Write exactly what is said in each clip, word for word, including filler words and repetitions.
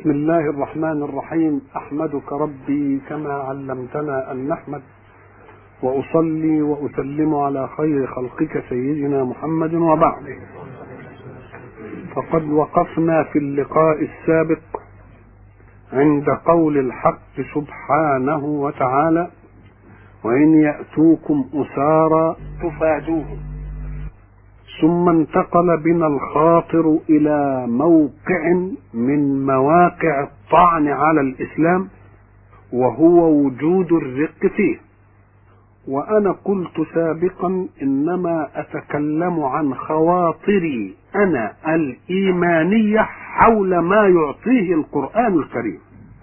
بسم الله الرحمن الرحيم. أحمدك ربي كما علمتنا أن نحمد، وأصلي وأسلم على خير خلقك سيدنا محمد، وبعد. فقد وقفنا في اللقاء السابق عند قول الحق سبحانه وتعالى: وإن يأتوكم أسارى تفادوهم. ثم انتقل بنا الخاطر إلى موقع من مواقع الطعن على الإسلام، وهو وجود الرق فيه. وأنا قلت سابقا إنما أتكلم عن خواطري أنا الإيمانية حول ما يعطيه القرآن الكريم،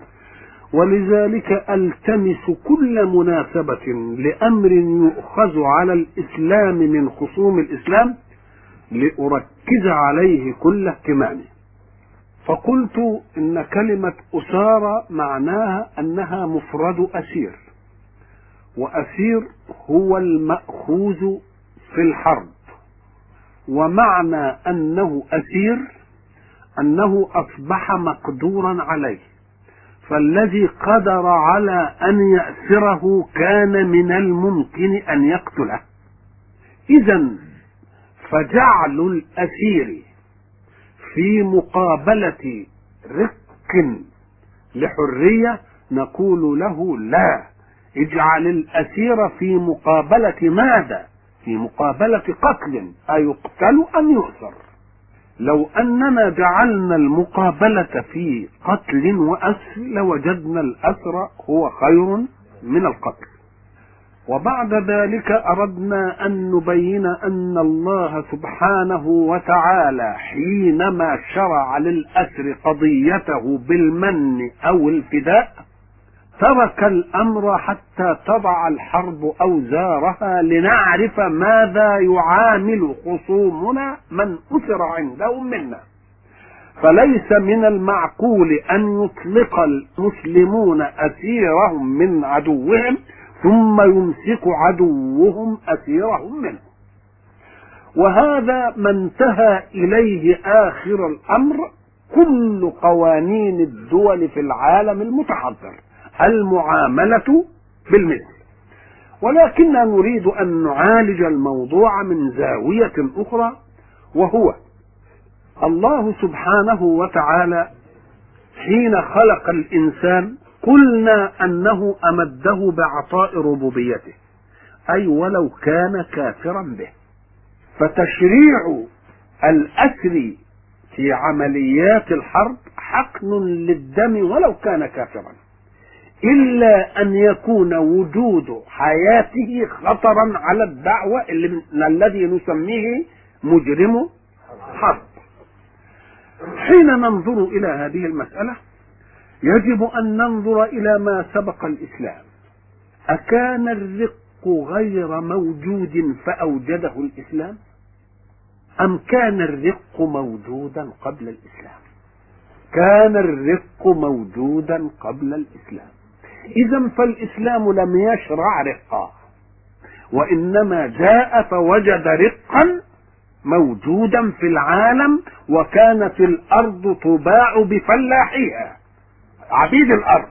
ولذلك ألتمس كل مناسبة لأمر يؤخذ على الإسلام من خصوم الإسلام لأركز عليه كل اهتمامي. فقلت إن كلمة أسارى معناها أنها مفرد أسير، وأسير هو المأخوذ في الحرب، ومعنى أنه أسير أنه أصبح مقدورا عليه، فالذي قدر على أن يأسره كان من الممكن أن يقتله. إذن فجعل الأسير في مقابلة رق لحرية نقول له لا، اجعل الأسير في مقابلة ماذا؟ في مقابلة قتل، أيقتل أم يؤسر. لو أننا جعلنا المقابلة في قتل وأسر لوجدنا الأسر هو خير من القتل. وبعد ذلك أردنا أن نبين أن الله سبحانه وتعالى حينما شرع للأسر قضيته بالمن أو الفداء ترك الأمر حتى تضع الحرب أوزارها، لنعرف ماذا يعامل خصومنا من أسر عندهم منا. فليس من المعقول أن يطلق المسلمون أسيرهم من عدوهم ثم يمسك عدوهم أسيرهم منه، وهذا ما انتهى إليه آخر الأمر كل قوانين الدول في العالم المتحضر، المعاملة بالمثل. ولكننا نريد أن نعالج الموضوع من زاوية أخرى، وهو الله سبحانه وتعالى حين خلق الإنسان قلنا أنه أمده بعطاء ربوبيته، أي ولو كان كافرا به. فتشريع الأسر في عمليات الحرب حقن للدم ولو كان كافرا، إلا أن يكون وجود حياته خطرا على الدعوة الذي نسميه مجرم حرب. حين ننظر إلى هذه المسألة يجب أن ننظر إلى ما سبق الإسلام. أكان الرق غير موجود فأوجده الإسلام، أم كان الرق موجودا قبل الإسلام؟ كان الرق موجودا قبل الإسلام. إذن فالإسلام لم يشرع رقا، وإنما جاء فوجد رقا موجودا في العالم، وكانت الأرض تباع بفلاحيها، عبيد الأرض.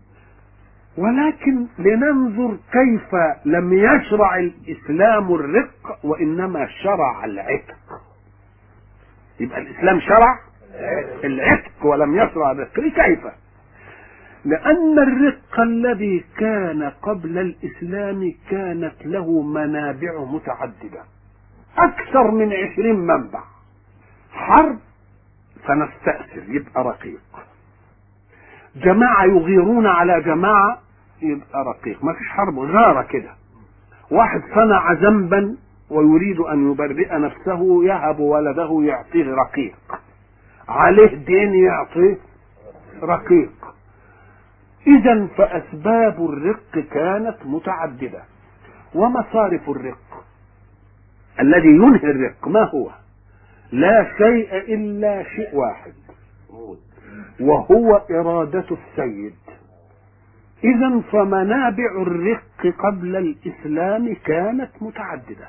ولكن لننظر كيف لم يشرع الإسلام الرق وإنما شرع العتق. يبقى الإسلام شرع العتق ولم يشرع الرق. كيف؟ لأن الرق الذي كان قبل الإسلام كانت له منابع متعددة، أكثر من عشرين منبع. حرب فنستأسر يبقى رقيق، جماعة يغيرون على جماعة يبقى رقيق، ما فيش حرب غارة كده. واحد صنع ذنبا ويريد أن يبرئ نفسه يهب ولده يعطيه رقيق، عليه دين يعطيه رقيق. إذن فأسباب الرق كانت متعددة. ومصارف الرق الذي ينهي الرق ما هو؟ لا شيء إلا شيء واحد، وهو إرادة السيد. إذن فمنابع الرق قبل الإسلام كانت متعددة،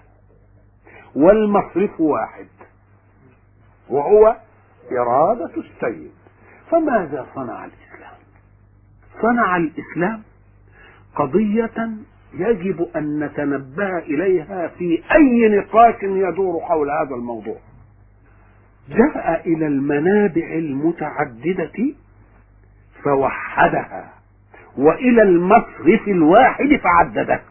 والمصرف واحد وهو إرادة السيد. فماذا صنع الإسلام؟ صنع الإسلام قضية يجب أن نتنبه إليها في أي نقاش يدور حول هذا الموضوع. جاء إلى المنابع المتعددة فوحدها، وإلى المصرف الواحد فعدده.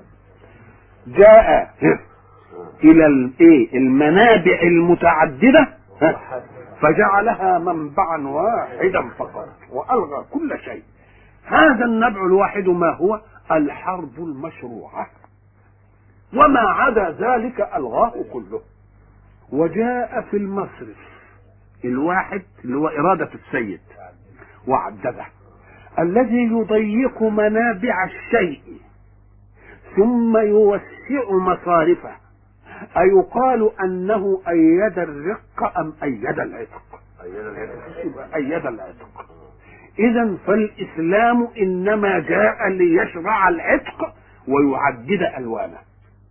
جاء إلى المنابع المتعددة فجعلها منبعا واحدا فقط وألغى كل شيء. هذا النبع الواحد ما هو؟ الحرب المشروعة، وما عدا ذلك ألغاه كله. وجاء في المصرف الواحد اللي هو إرادة السيد وعدده، الذي يضيق منابع الشيء ثم يوسع مصارفه. أيقال أنه أيد الرق أم أيد العتق؟ أيد العتق. إذن فالإسلام إنما جاء ليشرع العتق ويعدد ألوانه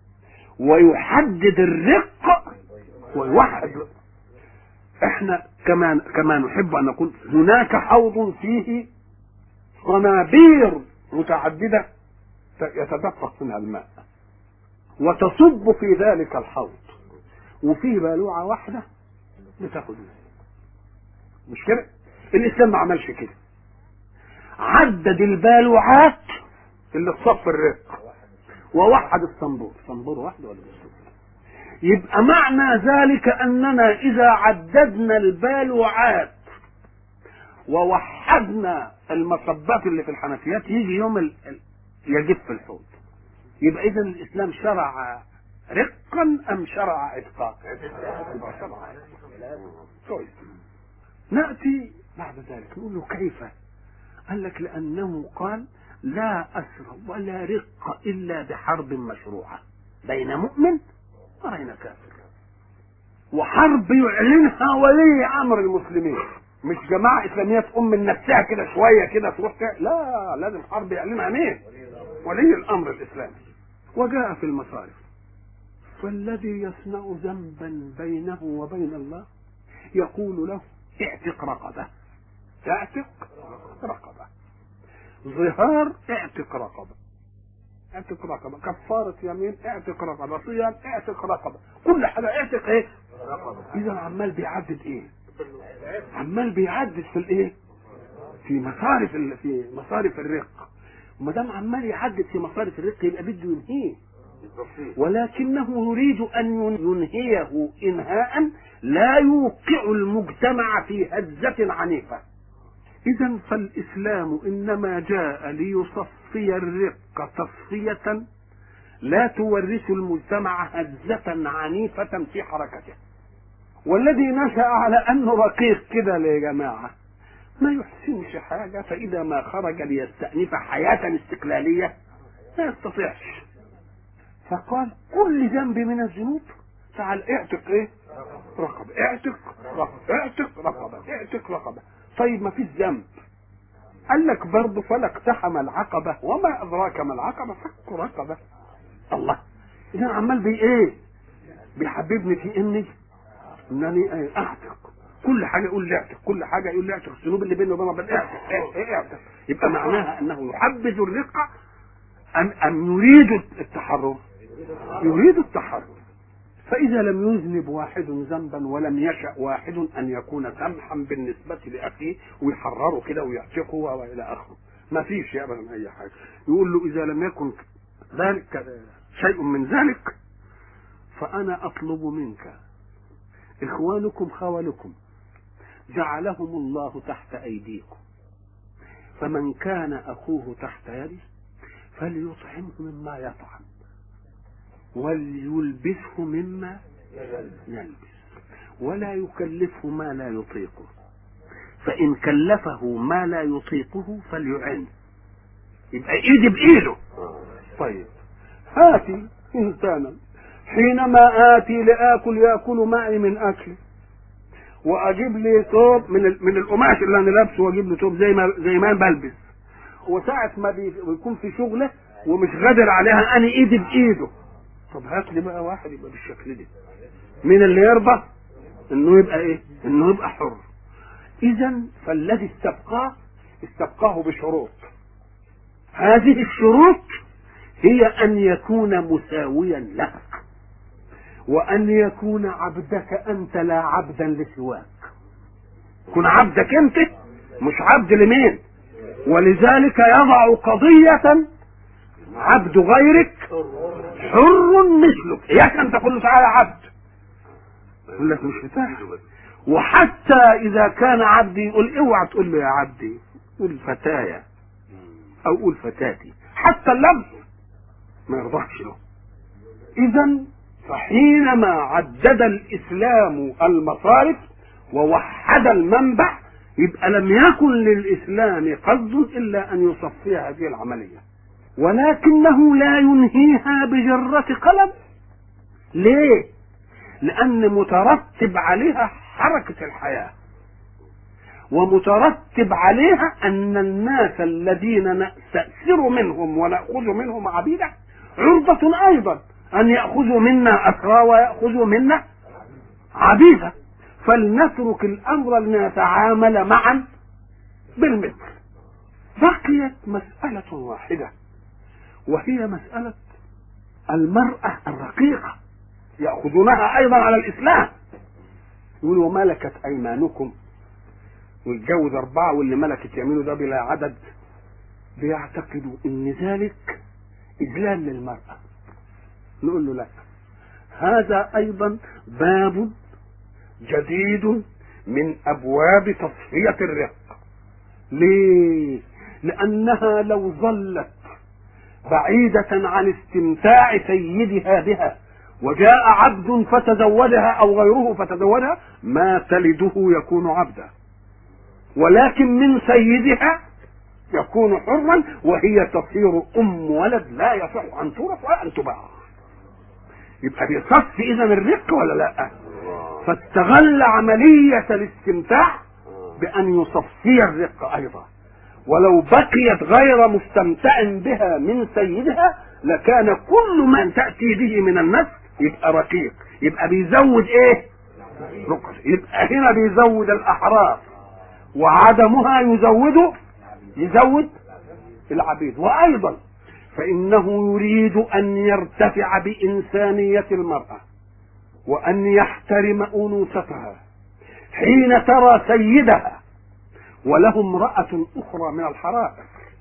ويحدد الرق ويوحد. احنا كمان كما نحب أن نقول هناك حوض فيه صنابير متعددة يتدفق منها الماء وتصب في ذلك الحوض، وفيه بالوعة واحدة بتاخد مش كده. الإسلام ما عملش كده، عدد البالوعات اللي في صف الرق ووحد الصنبور. صنبور واحد ولا بالصنبور؟ يبقى معنى ذلك أننا إذا عددنا البالوعات ووحدنا المصبات اللي في الحنفيات يجي يوم ال... يجف الحوض. يبقى إذن الإسلام شرع رقا أم شرع عتقا؟ يبقى شرع عتقا. نأتي بعد ذلك نقول له كيف؟ قال لك لأنه قال لا أسر ولا رق إلا بحرب مشروعة بين مؤمن وبين كافر، وحرب يعلنها ولي أمر المسلمين، مش جماعة إسلامية تقوم من نفسها كده شوية كده تروح كده. لا، لازم حرب يعلنها مين؟ ولي الأمر الإسلامي. وجاء في المصارف فالذي يصنع ذنبا بينه وبين الله يقول له اعتق رقبة، اعتق رقبة، ظهار اعتق رقبة، اعتق رقبة، كفارة يمين اعتق رقبة، صيام اعتق رقبة، كل حاجة اعتق ايه؟ رقبة. إذا عمال بيعدد ايه؟ عمال بيعدد في الايه؟ في مصارف في مصارف الرق. وما دام عمال يعدد في مصارف الرق يبقى بده ينهيه، ولكنه يريد أن ينهيه إنهاء لا يوقع المجتمع في هزة عنيفة. إذن فالإسلام إنما جاء ليصفي الرق تصفية لا تورث المجتمع هزة عنيفة في حركته. والذي نشأ على أنه رقيق كده يا جماعة ما يحسنش حاجة، فإذا ما خرج ليستأنف حياة استقلالية ما يستطيعش. فقال كل ذنب من الذنوب تعال اعتق ايه؟ رقبة، اعتق رقبة، اعتق رقبة، اعتق رقبة. طيب ما فيش ذنب. قال لك برضه فلا اقتحم العقبة وما أدراك ما العقبة، فك رقبة. الله، إذا عمال بي ايه؟ بيحببني في اني انني ايه؟ اعتق. كل حاجة يقول لي اعتق، كل حاجة يقول لي اعتق، الذنوب اللي بينه وبين ربنا اعتق ايه اعتق. يبقى معناها انه يحبذ الرقة ام ام يريد التحرر؟ يريد التحرر. فإذا لم يذنب واحد ذنبا ولم يشأ واحد أن يكون سمحا بالنسبة لأخيه ويحرره كده ويعتقه وإلى آخره، ما فيش أبدا أي حاجة. يقول له إذا لم يكن ذلك شيء من ذلك فأنا أطلب منك إخوانكم خوالكم جعلهم الله تحت أيديكم، فمن كان أخوه تحت يده فليطعمه مما يطعم وليلبسه مما يلبس ولا يكلفه ما لا يطيقه، فإن كلفه ما لا يطيقه فليعنه. يبقى ايدي بايده. طيب هاتي انسانا حينما آتي لآكل يأكل معي من أكلي، وأجيب لي ثوب من من القماش اللي أنا لابسه وأجيب له ثوب زي ما زي ما بلبس، وساعة ما بيكون في شغله ومش قادر عليها أنا إيدي بإيده. طب هات لي بقى واحد يبقى بالشكل ده، مين اللي يرضى إنه يبقى إيه؟ إنه يبقى حر. إذا فالذي استبقاه استبقاه بشروط. هذه الشروط هي أن يكون مساويا لك، وأن يكون عبدك أنت لا عبدا لسواك. كن عبدك أنت مش عبد لمين. ولذلك يضع قضية عبد غيرك حر مثلك. إياك أن تقول تعالى عبد، يقول لك مش فتاح. وحتى إذا كان عبدي يقول اوعى تقول له يا عبدي، قول فتايا أو قول فتاتي، حتى اللفظ ما يرضاش له. إذا فحينما عدد الإسلام المصارف ووحد المنبع، يبقى لم يكن للإسلام قصد إلا أن يصفي هذه العملية، ولكنه لا ينهيها بجرة قلم. ليه؟ لأن مترتب عليها حركة الحياة، ومترتب عليها أن الناس الذين نستأثر منهم ونأخذ منهم عبيدا عرضة أيضا أن يأخذوا منا أسرى ويأخذوا منا عبيدا. فلنترك الأمر لنتعامل معا بالمثل. بقيت مسألة واحدة، وهي مسألة المرأة الرقيقة، يأخذونها أيضا على الإسلام. يقولوا وما ملكت أيمانكم، والجوز أربعة واللي ملكت يمينه ده بلا عدد. بيعتقدوا إن ذلك إذلال للمرأة. نقول له لا، هذا أيضا باب جديد من أبواب تصفية الرق. ليه؟ لأنها لو ظلت بعيدة عن استمتاع سيدها بها وجاء عبد فتزوجها أو غيره فتزوجها، ما تلده يكون عبدا، ولكن من سيدها يكون حرا، وهي تصير أم ولد لا يصح أن تورث ولا أن تباع. يبقى بيصفي إذا الرق ولا لا؟ فاستغل عملية الاستمتاع بأن يصفي الرق أيضا. ولو بقيت غير مستمتع بها من سيدها لكان كل من تأتي به من النسل يبقى رقيق، يبقى بيزود ايه؟ رقص. يبقى هنا بيزود الأحرار، وعدمها يزود يزود العبيد. وأيضا فإنه يريد أن يرتفع بإنسانية المرأة وأن يحترم أنوثتها حين ترى سيدها وله امرأة أخرى من الحرائر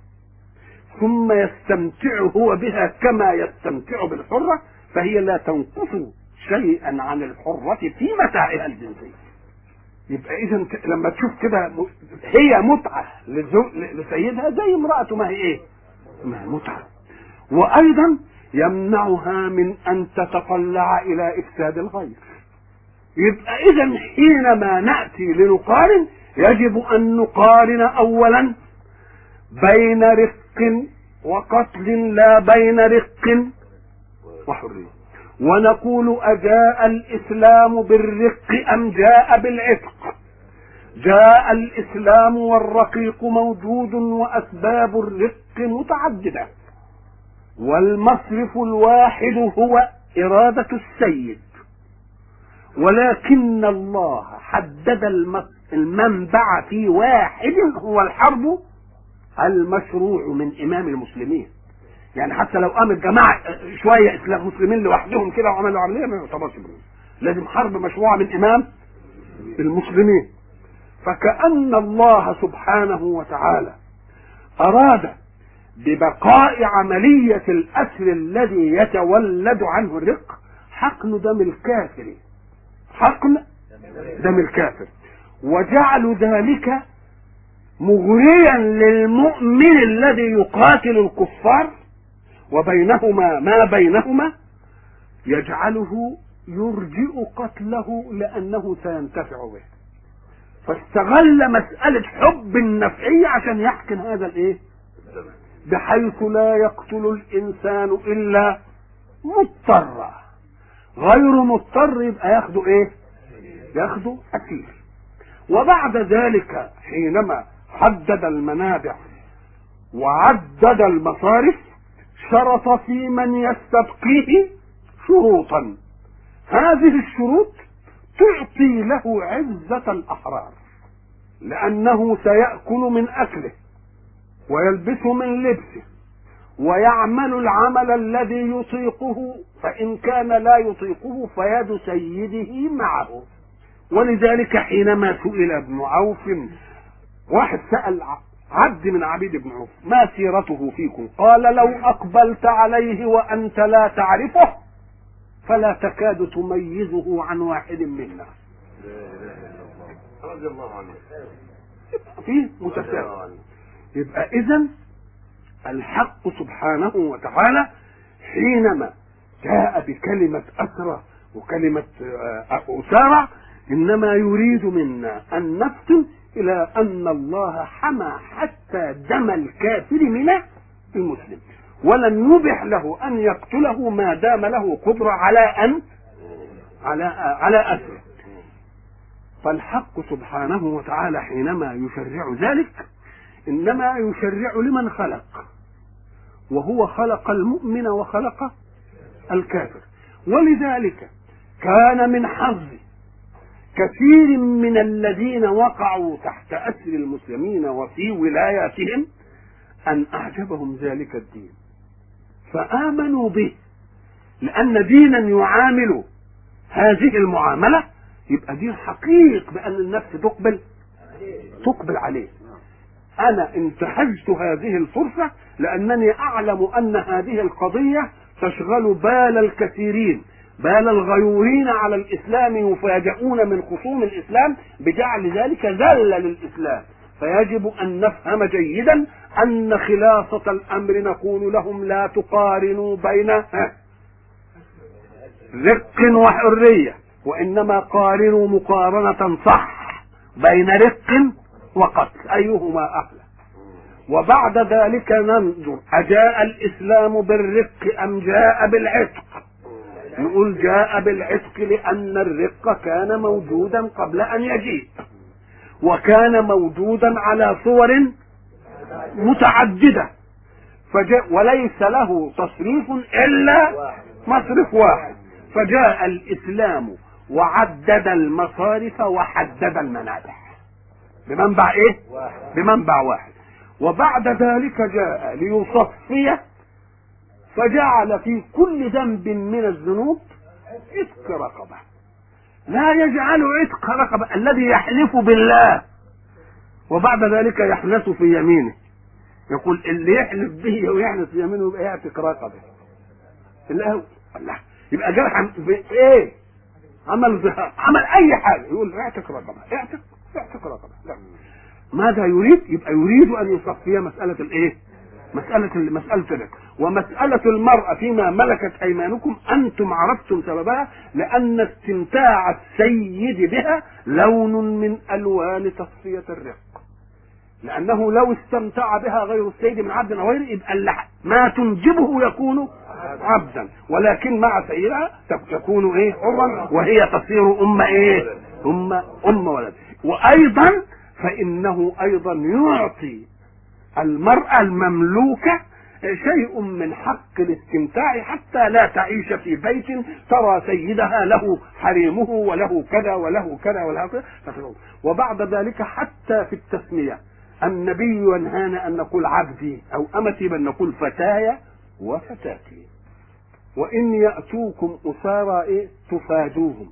ثم يستمتع هو بها كما يستمتع بالحرة، فهي لا تنقص شيئا عن الحرة في متاعها الجنسي. يبقى إذا لما تشوف كده هي متعة لسيدها زي امرأته ما هي إيه؟ ما هي متعة. وأيضا يمنعها من أن تتطلع إلى إفساد الغير. يبقى إذا حينما نأتي لنقارن يجب أن نقارن أولا بين رق وقتل لا بين رق وحرية، ونقول أجاء الإسلام بالرق أم جاء بالعتق؟ جاء الإسلام والرقيق موجود وأسباب الرق متعددة، والمصرف الواحد هو إرادة السيد، ولكن الله حدد المنبع في واحد هو الحرب المشروع من إمام المسلمين. يعني حتى لو قامت جماعة شوية إسلام مسلمين لوحدهم كده وعملوا عملية ما يعتبرش بالنسبة، لازم حرب مشروعة من إمام المسلمين. فكأن الله سبحانه وتعالى أراد ببقاء عملية الأسر الذي يتولد عنه الرق حقن دم الكافر، حقن دم الكافر، وجعل ذلك مغريا للمؤمن الذي يقاتل الكفار، وبينهما ما بينهما يجعله يرجئ قتله لأنه سينتفع به. فاستغل مسألة حب النفعية عشان يحقن هذا الايه، بحيث لا يقتل الإنسان إلا مضطر، غير مضطر يبقى ياخده ايه؟ ياخده أسير. وبعد ذلك حينما حدد المنابع وعدد المصارف شرط في من يستبقيه شروطا، هذه الشروط تعطي له عزة الأحرار. لأنه سيأكل من أكله ويلبس من لبسه ويعمل العمل الذي يطيقه، فإن كان لا يطيقه فيد سيده معه. ولذلك حينما سئل ابن عوف، واحد سأل عبد من عبيد ابن عوف ما سيرته فيكم؟ قال لو أقبلت عليه وأنت لا تعرفه فلا تكاد تميزه عن واحد منا. رضي الله عنه. فيه متساوي. يبقى إذن الحق سبحانه وتعالى حينما جاء بكلمة أسرى وكلمة أسارع إنما يريد منا أن نفطن إلى أن الله حمى حتى دم الكافر من المسلم، ولم يبح له أن يقتله ما دام له قدرة على أن على على أسره. فالحق سبحانه وتعالى حينما يشرع ذلك إنما يشرع لمن خلق، وهو خلق المؤمن وخلق الكافر. ولذلك كان من حظ كثير من الذين وقعوا تحت أسر المسلمين وفي ولاياتهم أن أعجبهم ذلك الدين فآمنوا به، لأن دينا يعامل هذه المعاملة يبقى دين حقيق بأن النفس تقبل تقبل عليه. أنا انتهزت هذه الفرصة لأنني أعلم أن هذه القضية تشغل بال الكثيرين، بال الغيورين على الإسلام، يفاجئون من خصوم الإسلام بجعل ذلك ذلة للإسلام. فيجب أن نفهم جيدا أن خلاصة الأمر نقول لهم لا تقارنوا بين رق وحرية، وإنما قارنوا مقارنة صح بين رق وقتل أيهما أحلى. وبعد ذلك ننظر أجاء الإسلام بالرق أم جاء بالعتق؟ نقول جاء بالعتق لأن الرق كان موجودا قبل أن يجيء، وكان موجودا على صور متعددة، فجاء وليس له تصريف إلا مصرف واحد، فجاء الإسلام وعدد المصارف وحدد المنابع بمنبع إيه؟ بمنبع واحد. وبعد ذلك جاء ليصفي فجعل في كل ذنب من الذنوب عتق رقبة، لا يجعل عتق رقبة الذي يحلف بالله وبعد ذلك يحنث في يمينه، يقول اللي يحلف به ويحنث في يمينه يبقى يعتق رقبة. الله الله يبقى جرح ايه؟ عمل ظهار، عمل اي حاجه يقول اعتق رقبه، اعتق اعتق رقبه. لا، ماذا يريد؟ يبقى يريد ان يصفي مساله الايه؟ مساله مساله الرق. ومساله المراه فيما ملكت ايمانكم انتم عرفتم سببها، لان استمتاع السيد بها لون من الوان تصفيه الرق، لانه لو استمتع بها غير السيد من عبد او غيره يبقى ما تنجبه يكون عبدا، ولكن مع سيدها تكون ايه؟ حرا، وهي تصير ام ايه؟ ام ام ولد. وايضا فانه ايضا يعطي المرأة المملوكة شيء من حق الاستمتاع حتى لا تعيش في بيت ترى سيدها له حريمه وله كذا وله كذا وله كذا. وبعد ذلك حتى في التسمية النبي ينهانا ان نقول عبدي او امتي، بل نقول فتاي وفتاتي. وإن يأتوكم أسارى إيه؟ تفادوهم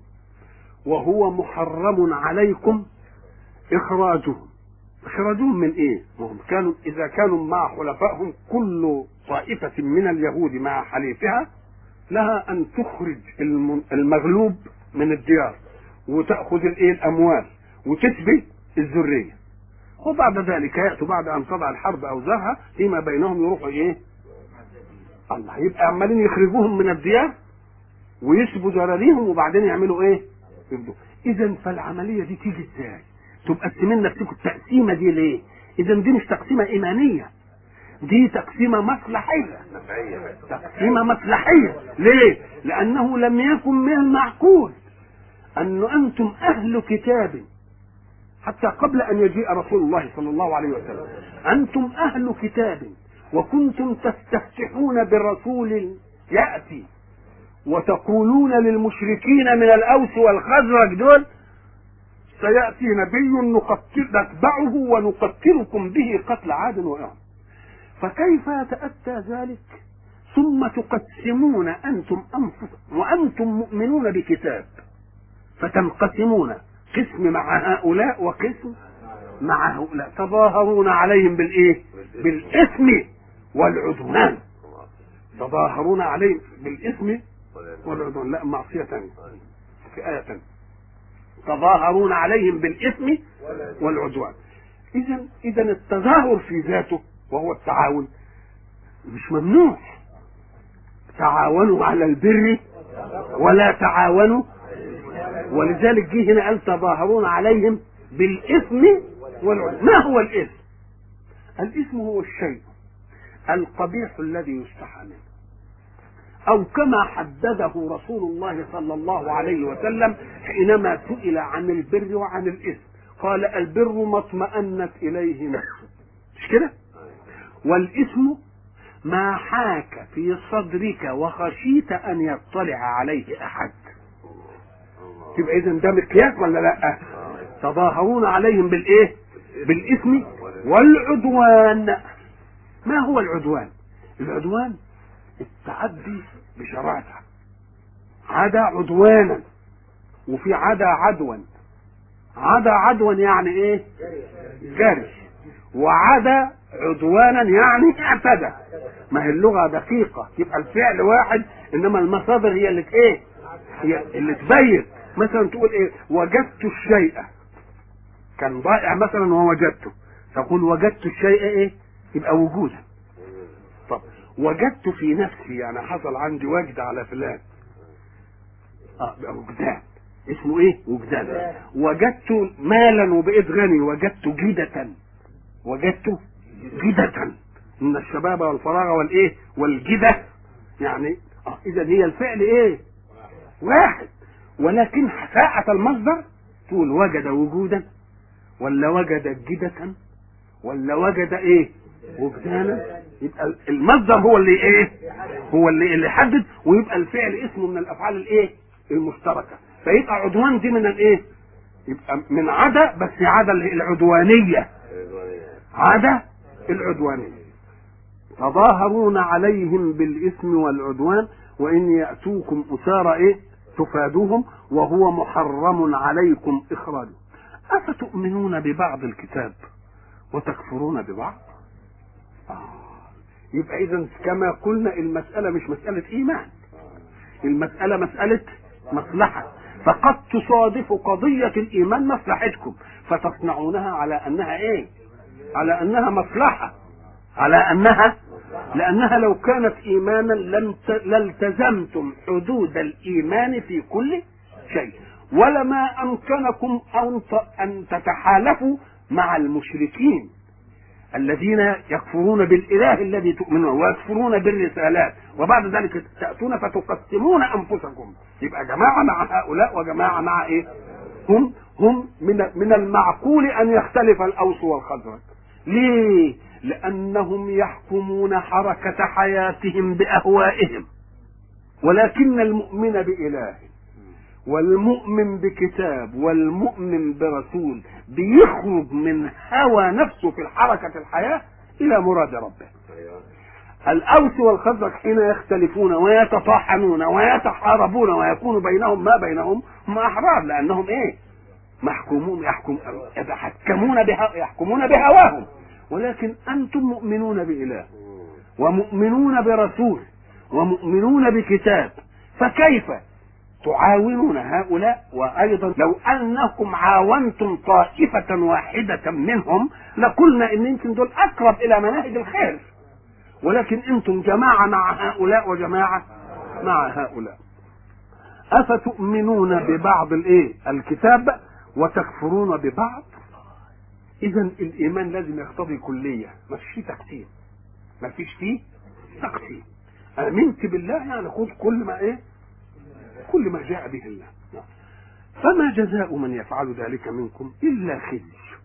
وهو محرم عليكم إخراجهم. إخراجهم من إيه؟ وهم كانوا إذا كانوا مع حلفائهم كل طائفة من اليهود مع حليفها لها أن تخرج المغلوب من الديار وتأخذ الإيه؟ الأموال وتسبي الذرية، وبعد ذلك يأتوا بعد أن تضع الحرب أوزارها فيما بينهم يروحوا إيه؟ الله، يبقى عمالين يخرجوهم من الديار ويسبوا ذراريهم وبعدين يعملوا ايه؟ يبدو. اذا فالعمليه دي تيجي ازاي؟ تبقى قسمين نفسكم التقسيمه دي ليه؟ اذا دي مش تقسيمه ايمانيه، دي تقسيمه مصلحيه. تقسيمه مصلحيه ليه؟ لانه لم يكن من المعقول ان انتم اهل كتاب حتى قبل ان يجيء رسول الله صلى الله عليه وسلم، انتم اهل كتاب وكنتم تستفتحون برسول يأتي وتقولون للمشركين من الأوس والخزرج دول سيأتي نبي نقتل نتبعه ونقتلكم به قتل عاد وإرم. فكيف يتأتى ذلك ثم تقسمون أنتم أنفسكم وأنتم مؤمنون بكتاب، فتنقسمون قسم مع هؤلاء وقسم مع هؤلاء، تظاهرون عليهم بالإيه؟ بالإثم والعدوان. تظاهرون عليهم بالإثم والعدوان، لا معصية ثانية في آية ثانية، تظاهرون عليهم بالإثم والعدوان. إذا إذا التظاهر في ذاته وهو التعاون مش ممنوع. تعاونوا على البر ولا تعاونوا، ولذلك جه هنا قال تظاهرون عليهم بالإثم والعدوان. ما هو الإثم؟ الإثم هو الشيء القبيح الذي يستحى منه، أو كما حدده رسول الله صلى الله عليه وسلم حينما سئل عن البر وعن الإثم، قال البر ما اطمأنت إليه نفسه، مش كده؟ والإثم ما حاك في صدرك وخشيت أن يطلع عليه أحد. تبقى إذن ده مقياس ولا لا؟ تظاهرون عليهم بالإيه؟ بالإثم والعدوان. ما هو العدوان؟ العدوان التعدي بشرعها. عدا عدوانا وفي عدا عدوا. عدا عدوا يعني ايه؟ جري. وعدا عدوانا يعني اعتدى. ما هي اللغة دقيقة، يبقى الفعل واحد انما المصادر هي اللي ايه؟ هي اللي تبين. مثلا تقول ايه؟ وجدت الشيء، كان ضائع مثلا ووجدته، تقول وجدت الشيء ايه؟ يبقى وجودا. طب وجدت في نفسي، يعني حصل عندي وجد على فلان، اه يبقى وجدان، اسمه ايه؟ وجدان. وجدت مالا وبقيت غني، وجدت جدة. وجدت جدة من الشباب والفراغ والايه والجدة، يعني اه اذا هي الفعل ايه؟ واحد، ولكن ساعة المصدر تقول وجد وجودا ولا وجد جدة ولا وجد ايه؟ وجدانا. يبقى المصدر هو اللي ايه؟ هو اللي اللي يحدد، ويبقى الفعل اسمه من الافعال الايه؟ المشتركه. فيبقى عدوان دي من الايه؟ يبقى من عدا، بس عدا العدوانيه، عدا العدوانيه. تظاهرون عليهم بالاثم والعدوان وان ياتوكم اسارى ايه؟ تفادوهم وهو محرم عليكم اخراجهم. افتؤمنون ببعض الكتاب وتكفرون ببعض؟ آه. يبقى اذا كما قلنا المسألة مش مسألة ايمان، المسألة مسألة مصلحة، فقد تصادف قضية الايمان مصلحتكم فتصنعونها على انها ايه؟ على انها مصلحة، على انها، لانها لو كانت ايمانا لالتزمتم حدود الايمان في كل شيء، ولما امكنكم ان تتحالفوا مع المشركين الذين يكفرون بالإله الذي تؤمنون ويكفرون بالرسالات، وبعد ذلك تأتون فتقسمون أنفسكم. يبقى جماعة مع هؤلاء وجماعة مع إيه؟ هم هم من من المعقول أن يختلف الأوس والخزرج. ليه؟ لأنهم يحكمون حركة حياتهم بأهوائهم، ولكن المؤمن بإله والمؤمن بكتاب والمؤمن برسول بيخرج من هوى نفسه في الحركة الحياة إلى مراد ربه. الأوس والخزرج حين يختلفون ويتطاحنون ويتحاربون ويكون بينهم ما بينهم هم أحرار، لأنهم إيه؟ محكومون، يحكم يحكمون بها يحكمون بهواهم. ولكن أنتم مؤمنون بإله ومؤمنون برسول ومؤمنون بكتاب، فكيف تعاونون هؤلاء؟ وأيضا لو أنكم عاونتم طائفة واحدة منهم لقلنا إن يمكن دول أقرب إلى مناهج الخير، ولكن أنتم جماعة مع هؤلاء وجماعة مع هؤلاء. أفتؤمنون ببعض الإيه؟ الكتاب وتكفرون ببعض. إذا الإيمان لازم يقتضي كلية، ما فيش فيه تقسيم، ما فيش فيه تقسيم. آمنت بالله يعني خذ كل ما إيه؟ كل ما جاء به الله. فما جزاء من يفعل ذلك منكم إلا خزي.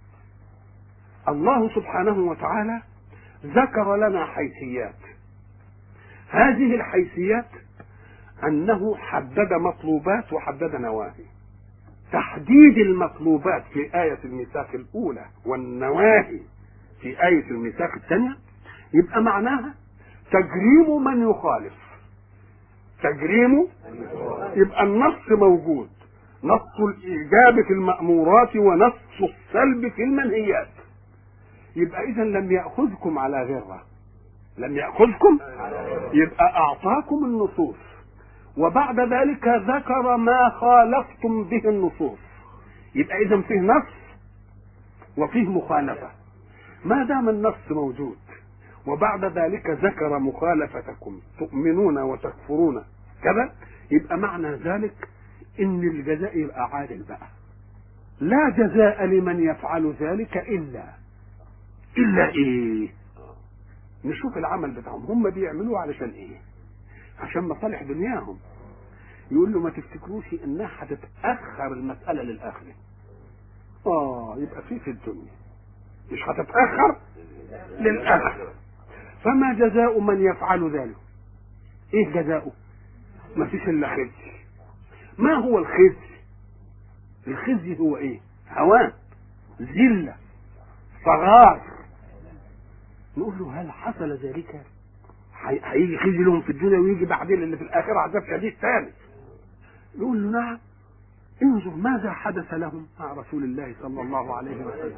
الله سبحانه وتعالى ذكر لنا حيثيات، هذه الحيثيات أنه حدد مطلوبات وحدد نواهي. تحديد المطلوبات في آية الميثاق الأولى والنواهي في آية الميثاق الثانية، يبقى معناها تجريم من يخالف. تجريمه يبقى النص موجود، نص الإيجاب في المأمورات ونص السلب في المنهيات. يبقى إذا لم يأخذكم على غرة، لم يأخذكم، يبقى أعطاكم النصوص وبعد ذلك ذكر ما خالفتم به النصوص. يبقى إذا فيه نص وفيه مخالفة. ما دام النص موجود وبعد ذلك ذكر مخالفتكم تؤمنون وتكفرون كذا، يبقى معنى ذلك ان الجزاء يبقى عادل بقى. لا جزاء لمن يفعل ذلك الا الا ايه؟ نشوف العمل بتاعهم هم بيعملوه علشان ايه؟ عشان مصالح دنياهم. يقول له ما تفتكروش انها هتتاخر المساله للاخره. اه يبقى في في الدنيا مش هتتاخر للاخره. فما جزاء من يفعل ذلك؟ ايه جزاؤه؟ ما فيش الا خزي. ما هو الخزي؟ الخزي هو ايه؟ هوان، ذله، صغار. نقول له هل حصل ذلك؟ هيجي خزي لهم في الدنيا ويجي بعدين اللي في الاخره عذاب شديد ثاني. نقول له نعم. انظر ماذا حدث لهم مع رسول الله صلى الله عليه وسلم.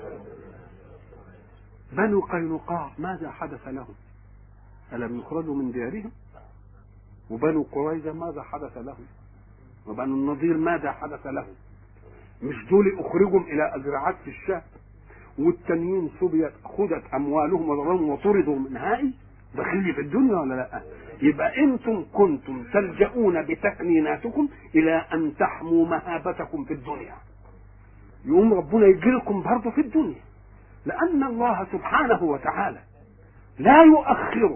بنو قينقاع ماذا حدث لهم؟ ألم يخرجوا من ديارهم؟ وبنو قريظة ماذا حدث لهم؟ وبنو النضير ماذا حدث لهم؟ مش دول أخرجوا إلى أزرعات في الشام والتانيين سبيت خدت أموالهم وضرهم وطردوا من هائي؟ دخلي في الدنيا ولا لا؟ يبقى أنتم كنتم تلجؤون بتكنيناتكم إلى أن تحموا مهابتكم في الدنيا. يقوم ربنا يجيلكم برضه في الدنيا، لأن الله سبحانه وتعالى لا يؤخر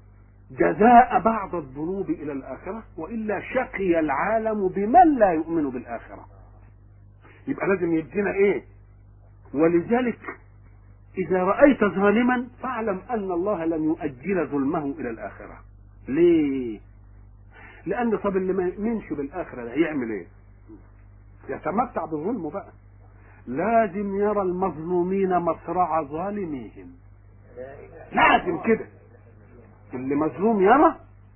جزاء بعض الذنوب إلى الآخرة، وإلا شقي العالم بمن لا يؤمن بالآخرة. يبقى لازم يدينا إيه؟ ولذلك إذا رأيت ظالما فاعلم أن الله لن يؤجل ظلمه إلى الآخرة. ليه؟ لأن طب اللي ما يؤمنش بالآخرة ده يعمل إيه؟ يتمتع بالظلم بقى. لازم يرى المظلومين مصرع ظالميهم، لازم كده. اللي مظلوم يرى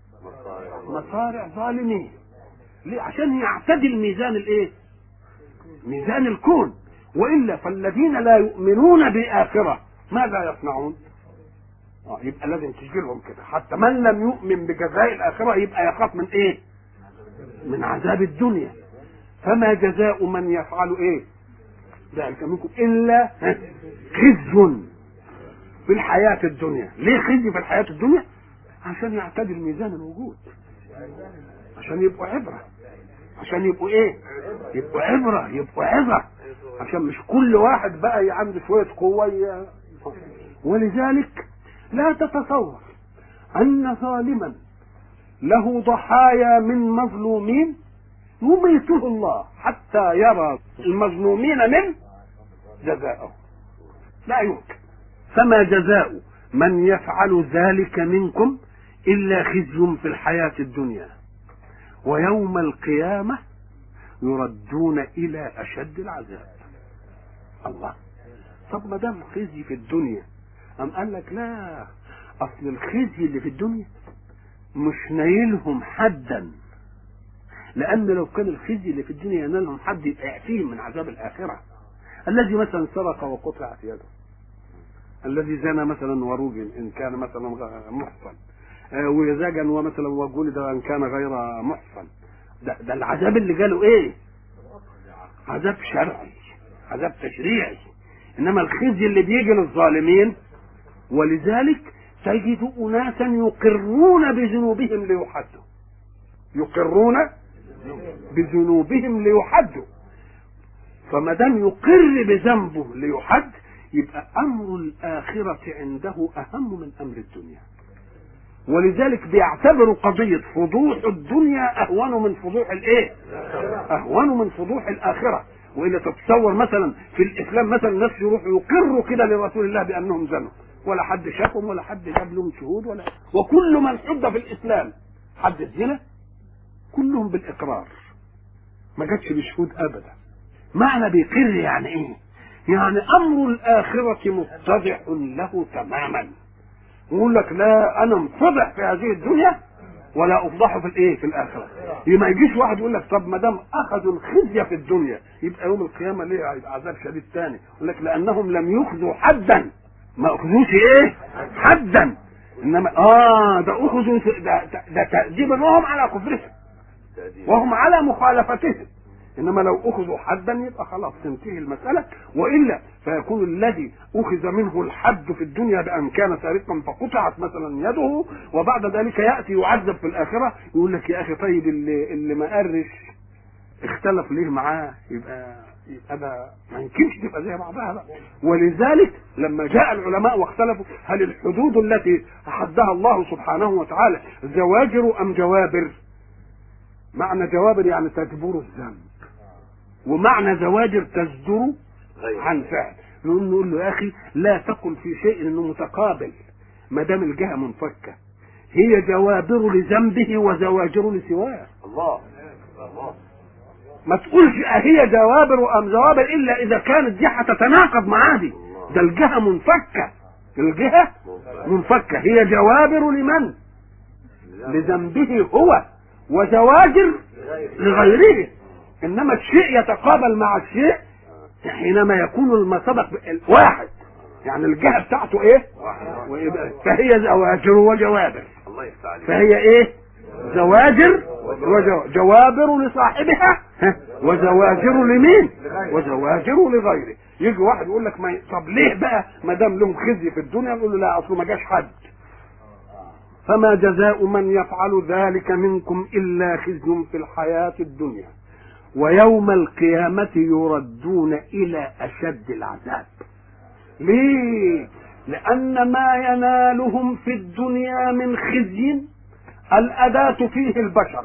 مصارع ظالمين. ليه؟ عشان يعتدل ميزان الايه؟ ميزان الكون. والا فالذين لا يؤمنون باخره ماذا يصنعون؟ اه يبقى لازم تشغلهم كده. حتى من لم يؤمن بجزاء الاخره يبقى يخاف من ايه؟ من عذاب الدنيا. فما جزاء من يفعل ايه؟ ذلك منكم الا خزي في الحياه الدنيا. ليه خزي في الحياه الدنيا؟ عشان يعتدل ميزان الوجود، عشان يبقوا عبره، عشان يبقوا ايه؟ يبقوا عبره، يبقوا عبره، عشان مش كل واحد بقى عنده شويه قوه. ولذلك لا تتصور ان ظالما له ضحايا من مظلومين يميته الله حتى يرى المظلومين من جزاءه. لا يمكن. فما جزاء من يفعل ذلك منكم إلا خزي في الحياة الدنيا ويوم القيامة يردون إلى أشد العذاب. الله. طب ما دام خزي في الدنيا، أم قال لك لا، أصل الخزي اللي في الدنيا مش نايلهم حدا، لأن لو كان الخزي اللي في الدنيا ينالهم حد يبقى يعفيهم من عذاب الآخرة. الذي مثلا سرق وقطعت يده، الذي زنى مثلا ورجل إن كان مثلا محصن، وزجن ومثلا وجلد ان كان غير محصن، ده, ده العذاب اللي جاله ايه؟ عذاب شرعي، عذاب تشريعي. انما الخزي اللي بيجي للظالمين، ولذلك تجد اناسا يقرون بذنوبهم ليحدوا، يقرون بذنوبهم ليحدوا. فما دام يقر بذنبه ليحد يبقى امر الاخره عنده اهم من امر الدنيا. ولذلك بيعتبروا قضية فضوح الدنيا أهون من فضوح الإيه؟ أهون من فضوح الآخرة. وإلا تتصور مثلا في الإسلام مثلا الناس يروحوا يقروا كده لرسول الله بأنهم زنوا، ولا حد شافهم ولا حد جاب لهم شهود، ولا وكل من حد في الإسلام حد الزنا كلهم بالإقرار، ما جاتش بشهود أبدا. معنى بيقر يعني ايه؟ يعني امر الاخرة متضح له تماما. يقول لك لا انا متضح في هذه الدنيا ولا افضحه في الايه؟ في الاخره. ما يجيش واحد يقول لك طب ما دام اخذوا الخزي في الدنيا يبقى يوم القيامه ليه هيبقى عذاب شديد ثاني؟ يقول لك لانهم لم يخذوا حدا، ما اخذوش ايه؟ حدا، انما اه ده اخذوا ده, ده تأديبا وهم على كفرهم وهم على مخالفتهم، انما لو اخذوا حدا يبقى خلاص تنتهي المساله، والا فيكون الذي اخذ منه الحد في الدنيا بان كان سارقا فقطعت مثلا يده وبعد ذلك ياتي يعذب في الاخره. يقول لك يا اخي طيب اللي اللي ما قرش اختلف ليه معاه؟ يبقى يبقى ده ما يمكنش تبقى زي بعضها بقى. ولذلك لما جاء العلماء واختلفوا هل الحدود التي احدها الله سبحانه وتعالى زواجر ام جوابر؟ معنى جوابر يعني تجبر الذنب، ومعنى زواجر تصدر عن فعل. نقول له يا اخي لا تقل في شيء انه متقابل ما دام الجهه منفكه، هي جوابر لذنبه وزواجر لسواه. الله الله ما تقولش هي جوابر ام زوابر الا اذا كانت دي هتتناقض مع دي. ده الجهه منفكه، الجهه منفكه، هي جوابر لمن؟ لذنبه هو وزواجر لغيره. انما الشيء يتقابل مع الشيء حينما يكون المصدق واحد، يعني الجهه بتاعته ايه؟ فهي زواجر وجوابر. فهي ايه؟ زواجر وجوابر لصاحبها وزواجر لمين؟ وزواجر لغيره. يجي واحد يقول لك ما طب ليه بقى ما دام لهم خزي في الدنيا؟ يقول له لا اصله ما جاش حد. فما جزاء من يفعل ذلك منكم إلا خزي في الحياة الدنيا ويوم القيامة يردون إلى أشد العذاب. ليه؟ لأن ما ينالهم في الدنيا من خزي الأداة فيه البشر،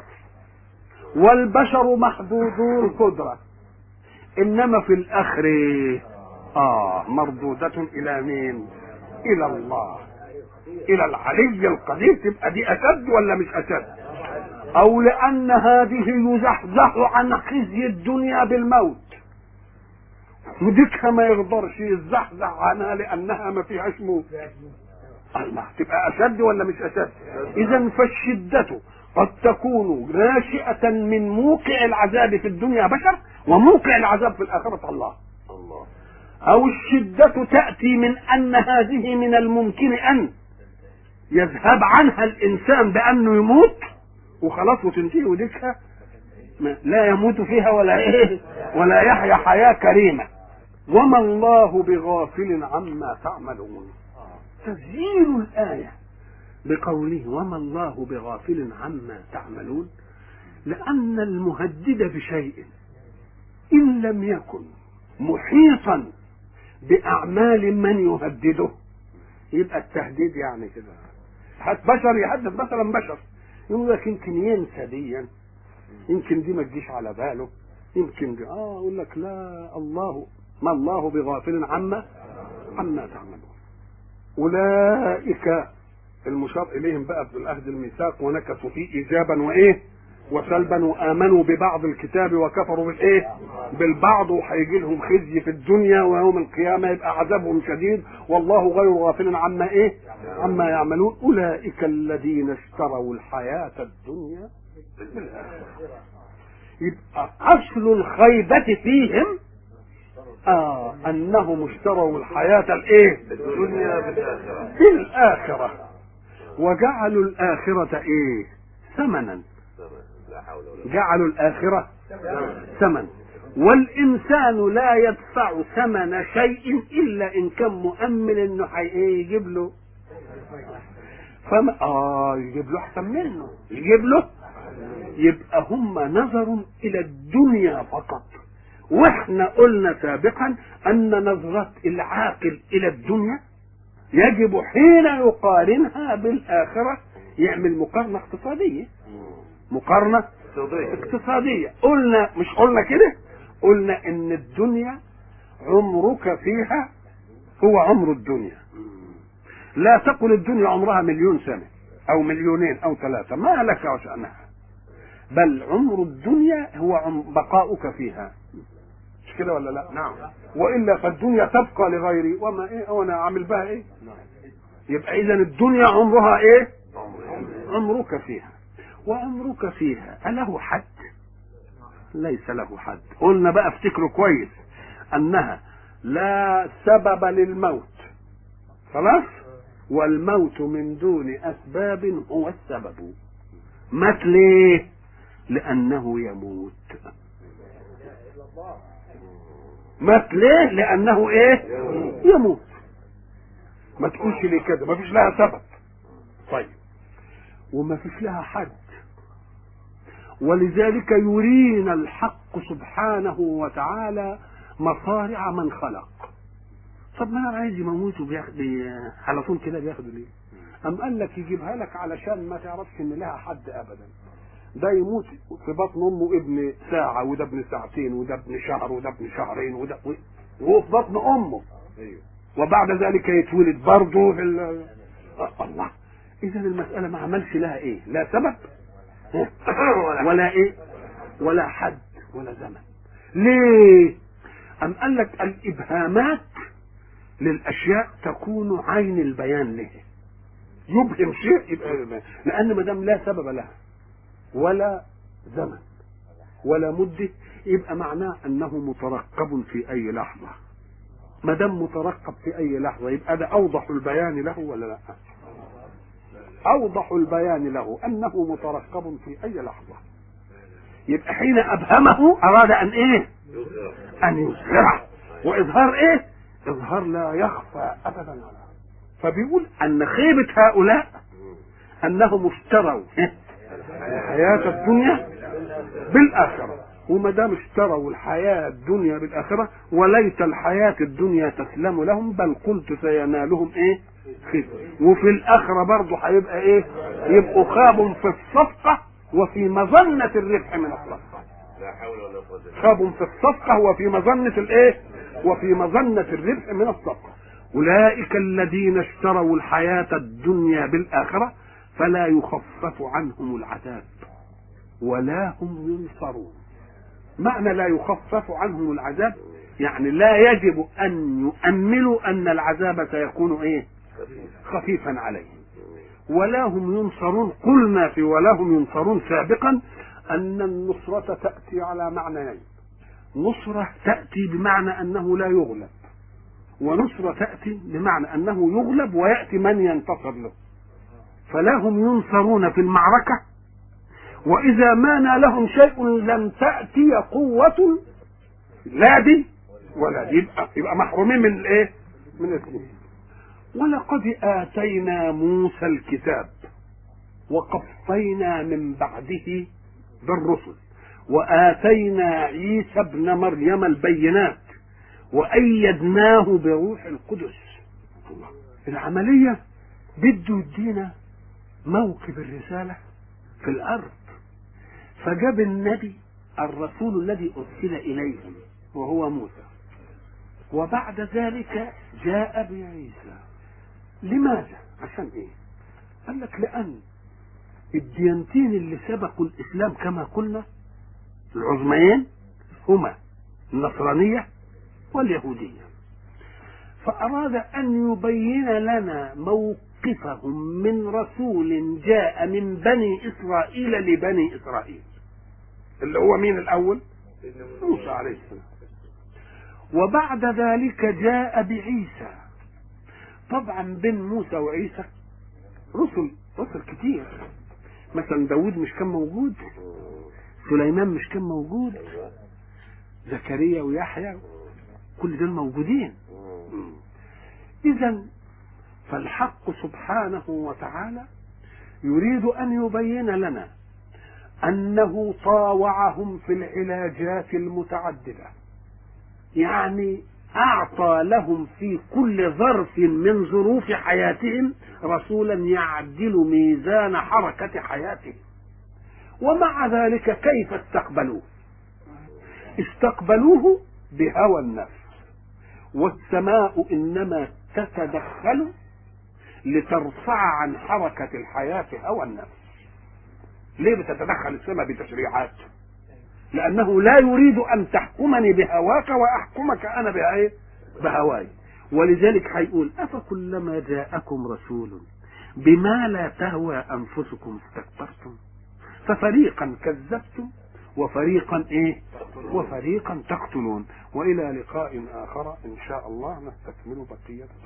والبشر محدودو القدرة، إنما في الآخرة آه مردودة إلى مين؟ إلى الله، الى العلي القدير. تبقى دي اشد ولا مش اشد؟ او لان هذه يزحزح عن خزي الدنيا بالموت، وديكها ما يقدرش يزحزح عنها لانها ما فيهاش موت. الله، تبقى اشد ولا مش اشد؟ اذا فالشدة قد تكون ناشئة من موقع العذاب في الدنيا بشر، وموقع العذاب في الاخرة الله. او الشدة تأتي من ان هذه من الممكن ان يذهب عنها الانسان بانه يموت وخلاص وتنتهي، وديكها لا يموت فيها ولا ايه ولا يحيا حياة كريمة. وما الله بغافل عما تعملون. تسجيل الآية بقوله وما الله بغافل عما تعملون، لأن المهدد بشيء إن لم يكن محيطا بأعمال من يهدده يبقى التهديد يعني كده. حتى بشر يحدث مثلا بشر يقول لك يمكن ينسى دي، يمكن دي ما تجيش على باله، يمكن دي اه يقول لك لا الله ما الله بغافل عما عما تعملون. اولئك المشار اليهم بقى في الاخذ الميثاق ونكثوا فيه ايجابا وايه وسلبا وامنوا ببعض الكتاب وكفروا بالايه بالبعض، وهيجي لهم خزي في الدنيا ويوم القيامه يبقى عذابهم شديد والله غير غافل عما ايه عما يعملون. اولئك الذين اشتروا الحياه الدنيا بالاخره. يبقى اصل الخيبه فيهم اه انهم اشتروا الحياه الايه الدنيا بالاخره بالاخره وجعلوا الاخره ايه ثمنا. جعلوا الآخرة ثمن، والإنسان لا يدفع ثمن شيء إلا إن كان مؤمن إنه هيجيب له فما آه يجيب له أحسن منه، يجيب له. يبقى هم نظروا إلى الدنيا فقط، وإحنا قلنا سابقا أن نظرة العاقل إلى الدنيا يجب حين يقارنها بالآخرة يعمل مقارنة اقتصادية. مقارنة اقتصادية. قلنا مش قلنا كده؟ قلنا ان الدنيا عمرك فيها هو عمر الدنيا. لا تقل الدنيا عمرها مليون سنة او مليونين او ثلاثة، ما لك وشأنها، بل عمر الدنيا هو بقاؤك فيها. مش كده ولا لا؟ نعم. والا فالدنيا تبقى لغيري وما ايه وانا اعمل بها ايه؟ يبقى اذا الدنيا عمرها ايه؟ عمرك فيها. وعمرك فيها أله حد؟ ليس له حد. قلنا بقى افتكروا كويس انها لا سبب للموت، خلاص، والموت من دون اسباب هو السبب. مات ليه؟ لانه يموت. مات ليه؟ لانه ايه؟ يموت. ما تقولش ليه كده، ما فيش لها سبب. طيب، وما فيش لها حد، ولذلك يرينا الحق سبحانه وتعالى مصارع من خلق. طب ما انا عايز يموته بياخد على طول كده، بياخده ليه؟ ام قال لك يجيبها لك علشان ما تعرفش ان لها حد ابدا. ده يموت في بطن امه ابن ساعه، وده ابن ساعتين، وده ابن شهر، وده ابن شهرين، وده وهو في بطن امه، وبعد ذلك يتولد برضه في ال... الله. اذا المساله ما عملش لها ايه؟ لا سبب ولا ايه؟ ولا حد ولا زمن. ليه؟ ام قال لك الابهامات للاشياء تكون عين البيان له. يبهم شيء يبقى، لان ما دام لا سبب لها ولا زمن ولا مده، يبقى معناه انه مترقب في اي لحظه. ما دام مترقب في اي لحظه يبقى ده اوضح البيان له ولا لا؟ اوضح البيان له انه مترقب في اي لحظه. يبقى حين ابهمه اراد ان ايه؟ ان يظهره. واظهار ايه؟ اظهار لا يخفى ابدا على. فبيقول ان خيبه هؤلاء انهم اشتروا الحياه الدنيا بالاخره. وما دام اشتروا الحياه الدنيا بالاخره، وليت الحياه الدنيا تسلم لهم، بل قلت سينالهم ايه؟ خير. وفي الاخره برضه هيبقى ايه؟ يبقوا خابوا في الصفقه وفي مظنه الربح من الصفقه. لا حول ولا قوة. خابوا في الصفقه وفي مظنه الايه؟ وفي مظنه الربح من الصفقه. اولئك الذين اشتروا الحياه الدنيا بالاخره فلا يخفف عنهم العذاب ولا هم ينصرون. معنى لا يخفف عنهم العذاب يعني لا يجب ان يؤملوا ان العذاب سيكون ايه؟ خفيفا عليهم. ولا هم ينصرون. قلنا في ولا هم ينصرون سابقا ان النصرة تأتي على معنيين. نصرة تأتي بمعنى انه لا يغلب، ونصرة تأتي بمعنى انه يغلب ويأتي من ينتصر له. فلا هم ينصرون في المعركة، واذا ما نالهم شيء لم تأتي قوة لا دي ولا دي، يبقى, يبقى محرومين من الايه؟ من الاثنين. ولقد آتينا موسى الكتاب وقفينا من بعده بالرسل وآتينا عيسى ابن مريم البينات وأيدناه بروح القدس. العملية بده يدينا موكب الرسالة في الأرض، فجاب النبي الرسول الذي أرسل إليهم وهو موسى، وبعد ذلك جاء بعيسى. لماذا؟ عشان ايه؟ قال لك لأن الديانتين اللي سبقوا الإسلام كما قلنا العظميين هما النصرانية واليهودية، فأراد أن يبين لنا موقفهم من رسول جاء من بني إسرائيل لبني إسرائيل، اللي هو مين الأول؟ موسى عليه السلام. وبعد ذلك جاء بعيسى. طبعا بين موسى وعيسى رسل رسل كتير. مثلا داود مش كان موجود؟ سليمان مش كان موجود؟ زكريا ويحيى كل دول موجودين. إذن فالحق سبحانه وتعالى يريد أن يبين لنا أنه طاوعهم في العلاجات المتعددة، يعني أعطى لهم في كل ظرف من ظروف حياتهم رسولا يعدل ميزان حركة حياتهم. ومع ذلك كيف استقبلوه؟ استقبلوه بهوى النفس، والسماء إنما تتدخل لترفع عن حركة الحياة هوى النفس. ليه بتتدخل السماء بتشريعات؟ لأنه لا يريد أن تحكمني بهواك وأحكمك أنا بإيه؟ بهواي. ولذلك هيقول أفكلما جاءكم رسول بما لا تهوى أنفسكم استكبرتم ففريقا كذبتم وفريقا إيه؟ وفريقا تقتلون. وإلى لقاء آخر إن شاء الله نستكمل بقية